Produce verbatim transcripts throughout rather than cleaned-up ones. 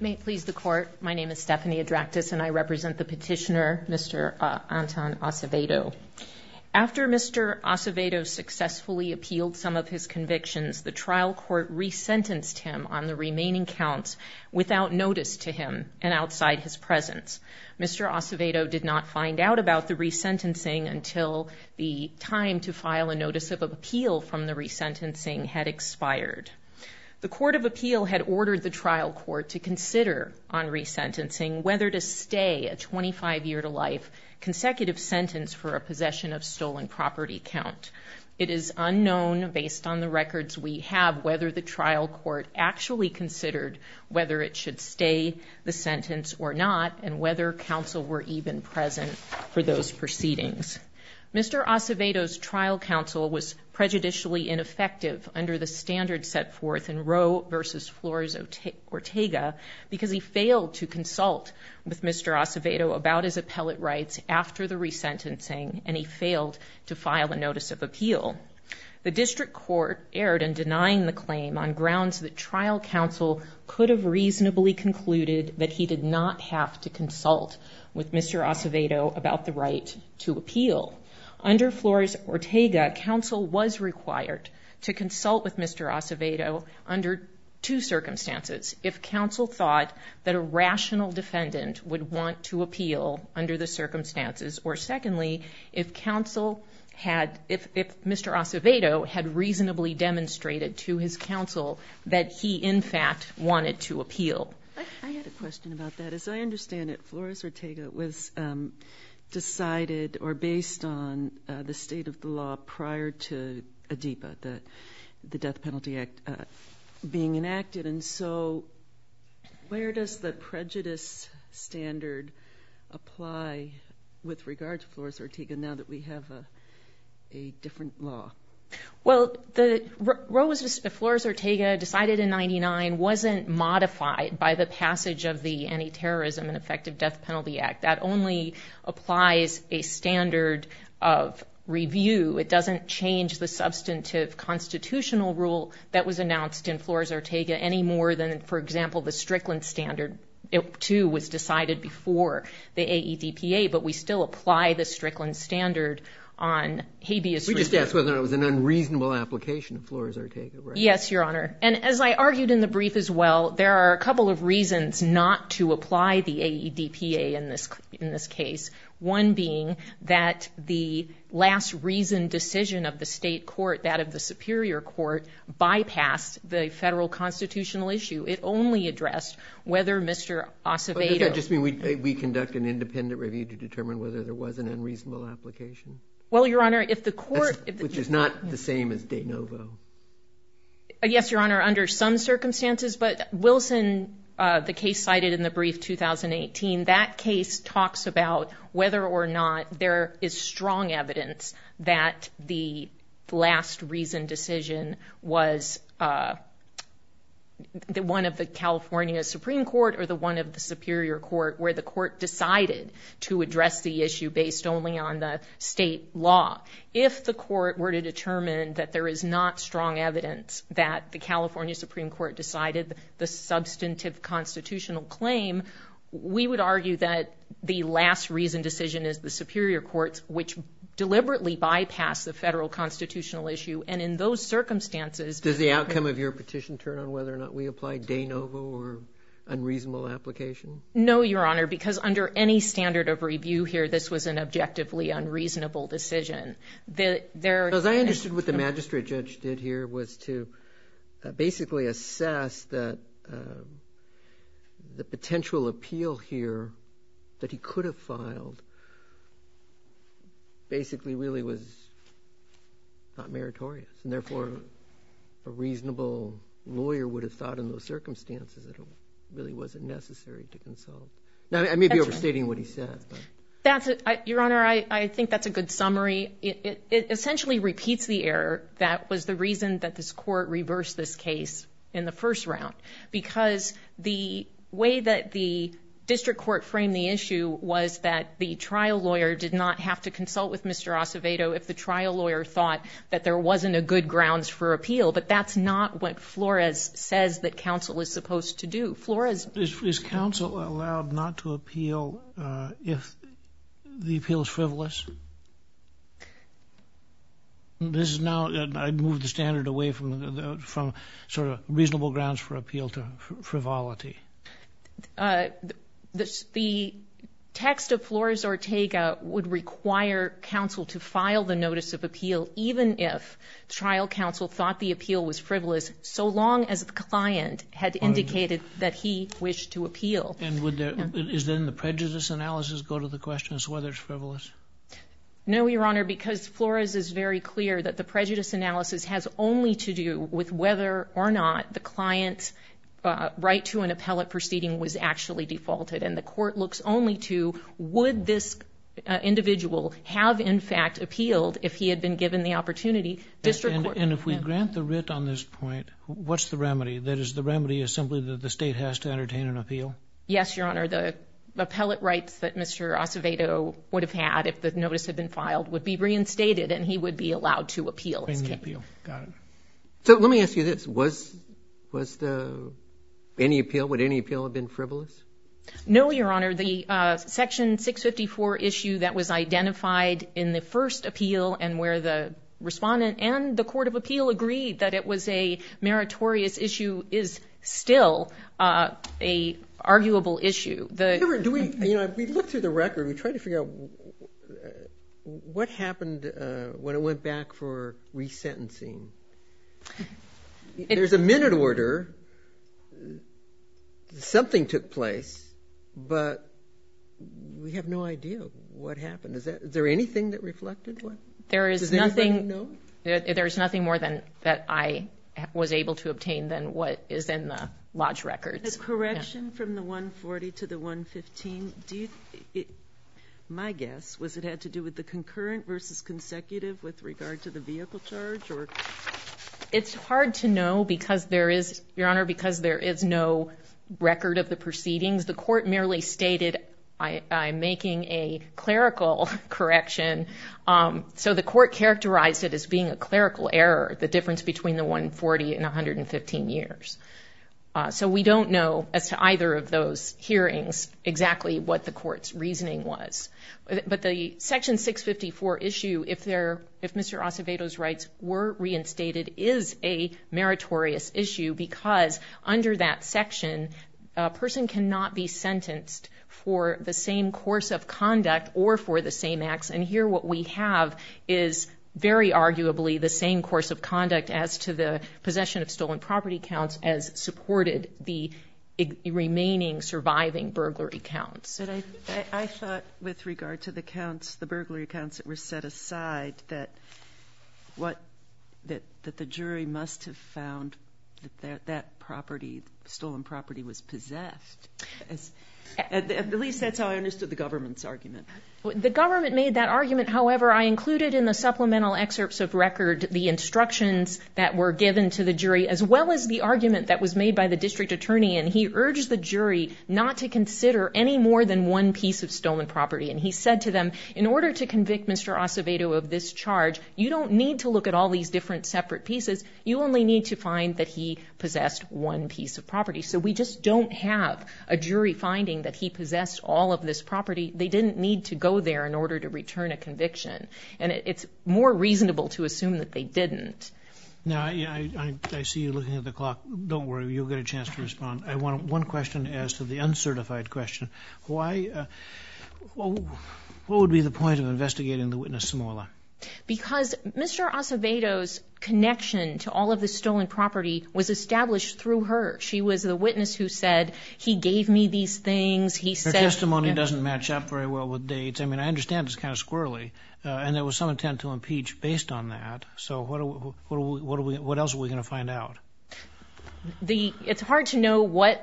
May it please the Court, my name is Stephanie Adractis and I represent the petitioner, Mister Uh, Anton Acevedo. After Mister Acevedo successfully appealed some of his convictions, the trial court resentenced him on the remaining counts without notice to him and outside his presence. Mister Acevedo did not find out about the resentencing until the time to file a notice of appeal from the resentencing had expired. The Court of Appeal had ordered the trial court to consider on resentencing whether to stay a twenty-five year to life consecutive sentence for a possession of stolen property count. It is unknown, based on the records we have, whether the trial court actually considered whether it should stay the sentence or not, and whether counsel were even present for those proceedings. Mister Acevedo's trial counsel was prejudicially ineffective under the standard set forth in Roe versus Flores Ortega because he failed to consult with Mister Acevedo about his appellate rights after the resentencing, and he failed to file a notice of appeal. The district court erred in denying the claim on grounds that trial counsel could have reasonably concluded that he did not have to consult with Mister Acevedo about the right to appeal. Under Flores Ortega, counsel was required to consult with Mister Acevedo under two circumstances. If counsel thought that a rational defendant would want to appeal under the circumstances, or secondly, if counsel had, if, if Mister Acevedo had reasonably demonstrated to his counsel that he in fact wanted to appeal. I, I had a question about that. As I understand it, Flores Ortega was um, decided or based on uh, the state of the law prior to ADEPA, the, the Death Penalty Act, uh, being enacted. And so where does the prejudice standard apply with regard to Flores Ortega now that we have a, a different law? Well, the Roe was Flores Ortega decided in ninety-nine wasn't modified by the passage of the Anti-Terrorism and Effective Death Penalty Act. That only applies a standard of review. It doesn't change the substantive constitutional rule that was announced in Flores Ortega any more than, for example, the Strickland standard. It too was decided before the A E D P A, but we still apply the Strickland standard on habeas We review. just asked whether it was an unreasonable application of Flores Ortega, right? Yes, Your Honor. And as I argued in the brief as well, there are a couple of reasons not to apply the A E D P A in this in this case. One being that the last reasoned decision of the state court, that of the Superior Court, bypassed the federal constitutional issue. It only addressed whether Mister Acevedo... But does that just mean we, we conduct an independent review to determine whether there was an unreasonable application? Well, Your Honor, if the court... If the, which is not the same as de novo. Yes, Your Honor, under some circumstances, but Wilson... Uh, the case cited in the brief two thousand eighteen, that case talks about whether or not there is strong evidence that the last reasoned decision was uh, the one of the California Supreme Court or the one of the Superior Court, where the court decided to address the issue based only on the state law. If the court were to determine that there is not strong evidence that the California Supreme Court decided the substantive constitutional claim, we would argue that the last reasoned decision is the Superior Court's, which deliberately bypassed the federal constitutional issue. And in those circumstances... Does the outcome of your petition turn on whether or not we apply de novo or unreasonable application? No, Your Honor, because under any standard of review here, this was an objectively unreasonable decision. The, there, As I understood what the magistrate judge did here was to uh, basically assess that uh, the potential appeal here that he could have filed basically really was not meritorious, and therefore a reasonable lawyer would have thought in those circumstances that it really wasn't necessary to consult. Now, I may be That's overstating right. what he said, but... That's a, I, Your Honor, I, I think that's a good summary. It, it, it essentially repeats the error that was the reason that this court reversed this case in the first round, because the way that the district court framed the issue was that the trial lawyer did not have to consult with Mister Acevedo if the trial lawyer thought that there wasn't a good grounds for appeal. But that's not what Flores says that counsel is supposed to do. Flores is, is counsel allowed not to appeal uh, if the appeal is frivolous? This is now, uh, I moved the standard away from the, the, from sort of reasonable grounds for appeal to fr- frivolity. Uh, the, the text of Flores-Ortega would require counsel to file the notice of appeal even if trial counsel thought the appeal was frivolous, so long as the client had indicated that he wished to appeal. And would there, yeah. is then the prejudice analysis go to the question as to whether it's frivolous? No, Your Honor, because Flores is very clear that the prejudice analysis has only to do with whether or not the client's uh, right to an appellate proceeding was actually defaulted. And the court looks only to, would this uh, individual have in fact appealed if he had been given the opportunity? District and, court, and if we yeah. grant the writ on this point, what's the remedy? That is, the remedy is simply that the state has to entertain an appeal? Yes, Your Honor. The appellate rights that Mister Acevedo would have had if the notice had been filed would be reinstated, and he would be allowed to appeal. Bring the appeal. Got it. So let me ask you this. Was was the any appeal, would any appeal have been frivolous? No, Your Honor. The uh, Section six fifty-four issue that was identified in the first appeal and where the respondent and the Court of Appeal agreed that it was a meritorious issue is still uh, a arguable issue. The Ever, do we, you know, we look through the record, we try to figure out uh, what happened uh, when it went back for resentencing. It, There's a minute order. Something took place, but we have no idea what happened. Is that, is there anything that reflected what? There is Does nothing. Know? There's nothing more than that I was able to obtain than what is in the lodge records. The correction yeah. from the one forty to the one fifteen, do you, it, my guess was it had to do with the concurrent versus consecutive with regard to the vehicle charge, or? It's hard to know because there is, Your Honor, because there is no record of the proceedings. The court merely stated, I, I'm making a clerical correction. Um, so the court characterized it as being a clerical error, the difference between the one forty and one hundred fifteen years. Uh, so we don't know as to either of those hearings exactly what the court's reasoning was. But the Section six fifty-four issue, if there, if Mister Acevedo's rights were reinstated, is a meritorious issue because under that section, a person cannot be sentenced for the same course of conduct or for the same acts. And here what we have is very arguably the same course of conduct as to the possession of stolen property counts as supported the remaining surviving burglary counts. But I, I, I thought with regard to the counts, the burglary counts that were set aside, that what that that the jury must have found that that, that property, stolen property, was possessed. As, At, at least that's how I understood the government's argument. The government made that argument. However, I included in the supplemental excerpts of record the instructions that were given to the jury, as well as the argument that was made by the district attorney. And he urged the jury not to consider any more than one piece of stolen property. And he said to them, in order to convict Mister Acevedo of this charge, you don't need to look at all these different separate pieces. You only need to find that he possessed one piece of property. So we just don't have a jury finding that he possessed all of this property. They didn't need to go there in order to return a conviction. And it, it's more reasonable to assume that they didn't. Now, I, I, I see you looking at the clock. Don't worry, you'll get a chance to respond. I want one question as to the uncertified question. Why, uh, what would be the point of investigating the witness Samola? Because Mister Acevedo's connection to all of the stolen property was established through her. She was the witness who said, he gave me these things. He her said... Her testimony yeah. doesn't match up very well with dates. I mean, I understand it's kind of squirrely, uh, and there was some intent to impeach based on that. So what, are we, what, are we, what, are we, what else are we going to find out? The, it's hard to know what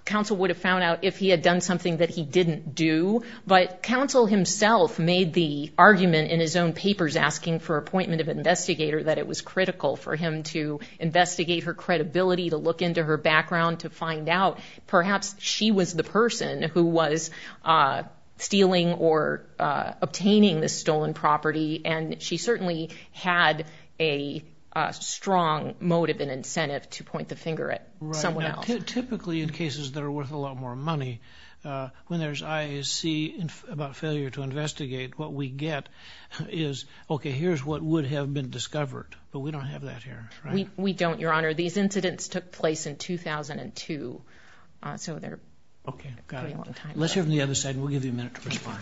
counsel would have found out if he had done something that he didn't do. But counsel himself made the argument in his own papers asking for appointment of investigator that it was critical for him to investigate her credibility, to look into her background, to find out perhaps she was the person who was uh, stealing or uh, obtaining this stolen property. And she certainly had a Uh, strong motive and incentive to point the finger at right. someone now, else. T- typically in cases that are worth a lot more money, uh, when there's I A C inf- about failure to investigate, what we get is, okay, here's what would have been discovered. But we don't have that here, right? We, we don't, Your Honor. These incidents took place in two thousand two, uh, so they're okay, got pretty it. long time Let's ago. hear from the other side, and we'll give you a minute to respond.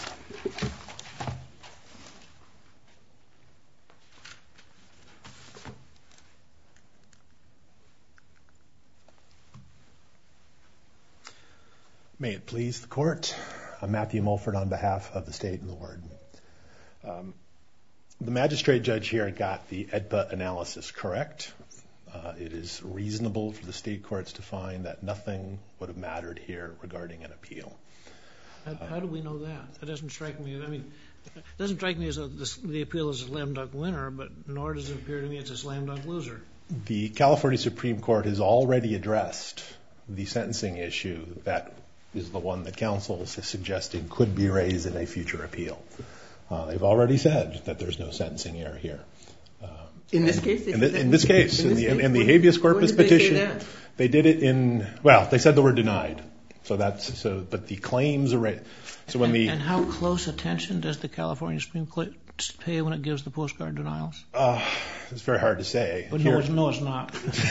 May it please the court. I'm Matthew Mulford on behalf of the state and the warden. Um, the magistrate judge here got the E D P A analysis correct. Uh, it is reasonable for the state courts to find that nothing would have mattered here regarding an appeal. How, how do we know that? That doesn't strike me. I mean, it doesn't strike me as though this, the appeal is a slam dunk winner, but nor does it appear to me it's a slam dunk loser. The California Supreme Court has already addressed the sentencing issue that is the one that counsel is suggesting could be raised in a future appeal. Uh, they've already said that there's no sentencing error here. Um, in this case? In, the, in this case, in, in, the, case? in the when, habeas corpus when did petition, they, say that? They did it in, well, they said they were denied. So that's, so, but the claims are raised. So when and, the. And how close attention does the California Supreme Court pay when it gives the postcard denials? Uh, it's very hard to say. But here, no, it's, no, it's not.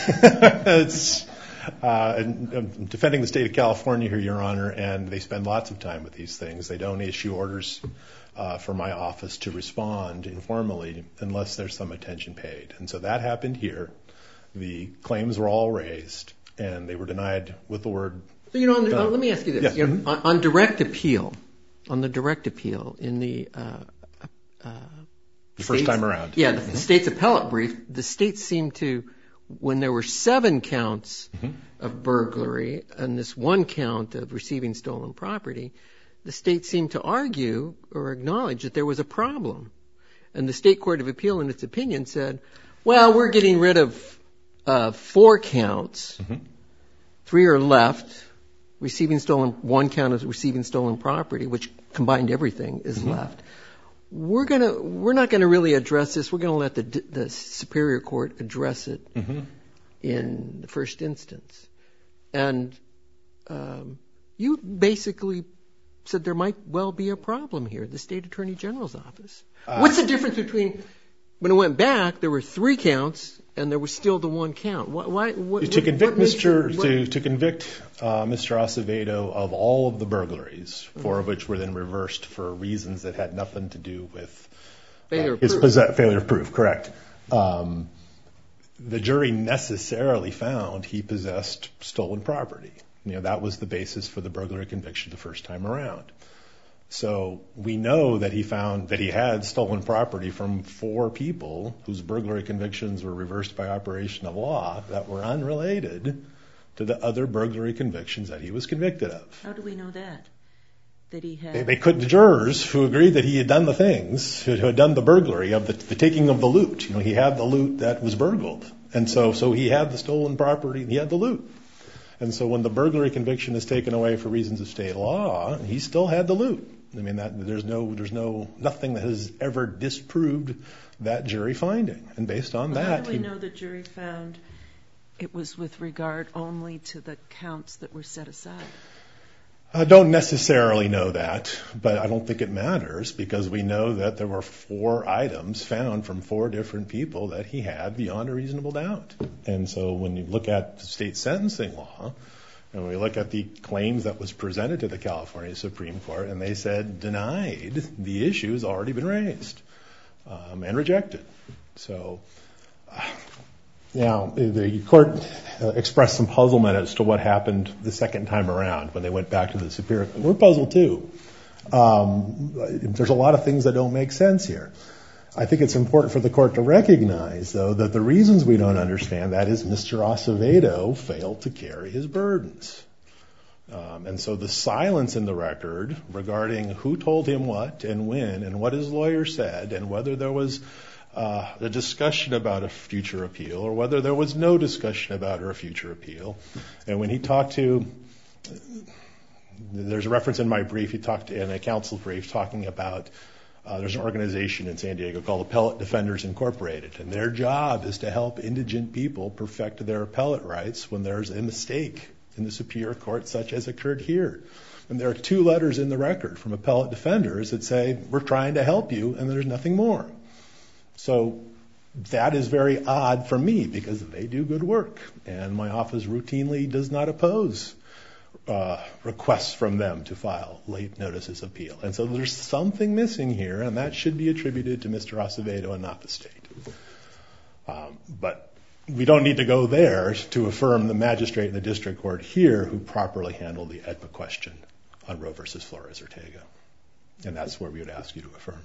it's, Uh, and I'm defending the state of California here, Your Honor, and they spend lots of time with these things. They don't issue orders uh, for my office to respond informally unless there's some attention paid. And so that happened here. The claims were all raised, and they were denied with the word. So, you know, on the, uh, let me ask you this. Yes. You know, on, on direct appeal, on the direct appeal in the uh, uh, The first time around. Yeah, the, mm-hmm. the state's appellate brief, the state seemed to, when there were seven counts mm-hmm. of burglary and this one count of receiving stolen property, the state seemed to argue or acknowledge that there was a problem. And the State Court of Appeal, in its opinion, said, well, we're getting rid of uh, four counts. Mm-hmm. Three are left. Receiving stolen, one count of receiving stolen property, which combined everything, is mm-hmm. left. We're gonna, we're not gonna really address this. We're gonna let the the Superior Court address it mm-hmm. in the first instance. And um, you basically said there might well be a problem here. The State Attorney General's office. Uh, What's the difference between when it went back? There were three counts, and there was still the one count. Why? why what, to convict what Mister It, what, to to convict uh, Mister Acevedo of all of the burglaries, mm-hmm. four of which were then reversed for reasons that had nothing to do with failure uh, of his proof. Possess- failure of proof. Correct. Um, the jury necessarily found he possessed stolen property. You know, that was the basis for the burglary conviction the first time around. So we know that he found that he had stolen property from four people whose burglary convictions were reversed by operation of law that were unrelated to the other burglary convictions that he was convicted of. How do we know that? That he had? They, they could, the jurors who agreed that he had done the things, who had done the burglary of the, the taking of the loot. You know, he had the loot that was burgled. And so, so he had the stolen property, he had the loot. And so when the burglary conviction is taken away for reasons of state law, he still had the loot. I mean, that, there's no, there's no, nothing that has ever disproved that jury finding. And based on well, that, how do we he, know the jury found it was with regard only to the counts that were set aside? I don't necessarily know that, but I don't think it matters because we know that there were four items found from four different people that he had beyond a reasonable doubt. And so when you look at the state sentencing law, and we look at the claims that was presented to the California Supreme Court, and they said denied, the issue has already been raised um, and rejected. So uh, now the court uh, expressed some puzzlement as to what happened the second time around when they went back to the Superior Court. We're puzzled too. Um, there's a lot of things that don't make sense here. I think it's important for the court to recognize, though, that the reasons we don't understand that is Mister Acevedo failed to carry his burdens. Um, and so the silence in the record regarding who told him what and when and what his lawyer said and whether there was uh, a discussion about a future appeal or whether there was no discussion about a future appeal. And when he talked to, there's a reference in my brief, he talked in a counsel brief talking about uh, there's an organization in San Diego called Appellate Defenders Incorporated, and their job is to help indigent people perfect their appellate rights when there's a mistake in the Superior Court, such as occurred here. And there are two letters in the record from appellate defenders that say, we're trying to help you, and there's nothing more. So that is very odd for me because they do good work, and my office routinely does not oppose uh, requests from them to file late notices of appeal. And so there's something missing here, and that should be attributed to Mister Acevedo and not the state. Um, but we don't need to go there to affirm the magistrate in the district court here who properly handled the E D P A question on Roe versus Flores-Ortega. And that's where we would ask you to affirm.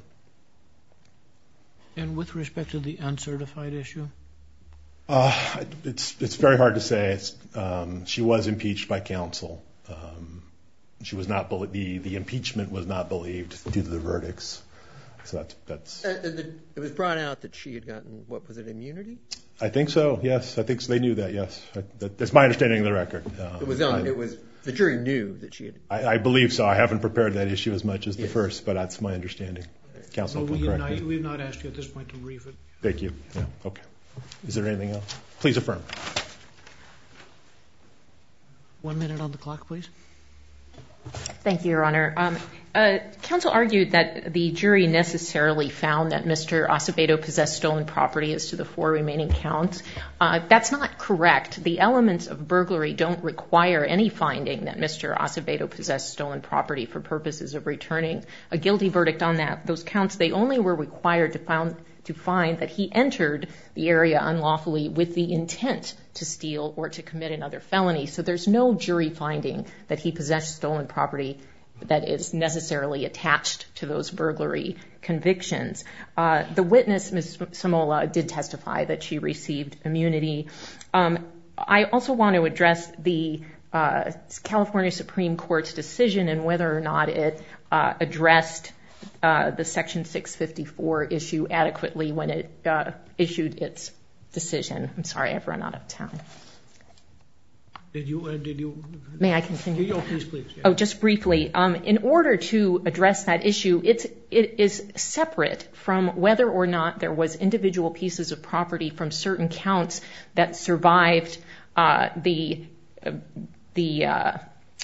And with respect to the uncertified issue? Uh, it's it's very hard to say. It's, um, she was impeached by counsel. Um, she was not be- the the impeachment was not believed due to the verdicts. So that's that's. Uh, the, it was brought out that she had gotten, what was it, immunity? I think so. Yes, I think so. They knew that. Yes, I, that, that's my understanding of the record. Um, It was on. I, It was the jury knew that she had. I, I believe so. I haven't prepared that issue as much as the Yes. first, but that's my understanding. Counsel Well, can we have correct not, me. we have not asked you at this point to brief it. Thank you. Yeah. Okay. Is there anything else? Please affirm. One minute on the clock, please. Thank you, Your Honor. Um, uh, counsel argued that the jury necessarily found that Mister Acevedo possessed stolen property as to the four remaining counts. Uh, that's not correct. The elements of burglary don't require any finding that Mister Acevedo possessed stolen property for purposes of returning a guilty verdict on that. Those counts, they only were required to found to find that he entered the area unlawfully with the intent to steal or to commit another felony. So there's no jury finding that he possessed stolen property that is necessarily attached to those burglary convictions. Uh, the witness, Miz Samola, did testify that she received immunity. Um, I also want to address the uh, California Supreme Court's decision and whether or not it uh, addressed Uh, the Section six fifty-four issue adequately when it uh, issued its decision. I'm sorry, I've run out of time. Did you, uh, did you? May I continue? Oh, please, please. Yeah. Oh, just briefly. Um, in order to address that issue, it's, it is separate from whether or not there was individual pieces of property from certain counts that survived uh, the, uh, the, uh,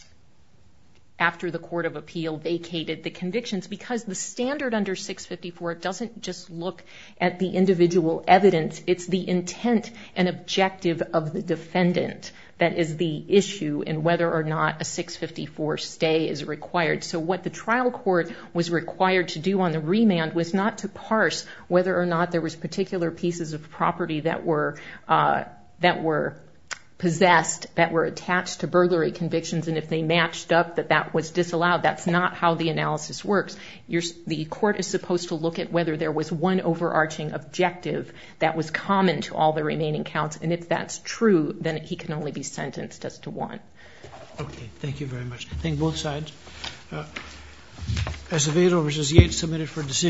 after the Court of Appeal vacated the convictions, because the standard under six fifty-four doesn't just look at the individual evidence, it's the intent and objective of the defendant that is the issue in whether or not a six fifty-four stay is required. So what the trial court was required to do on the remand was not to parse whether or not there was particular pieces of property that were uh, that were possessed, that were attached to burglary convictions, and if they matched up, that that was disallowed. That's not how the analysis works. You're, the court is supposed to look at whether there was one overarching objective that was common to all the remaining counts, and if that's true, then he can only be sentenced as to one. Okay, thank you very much. Thank both sides. Uh, Acevedo versus Yates submitted for decision.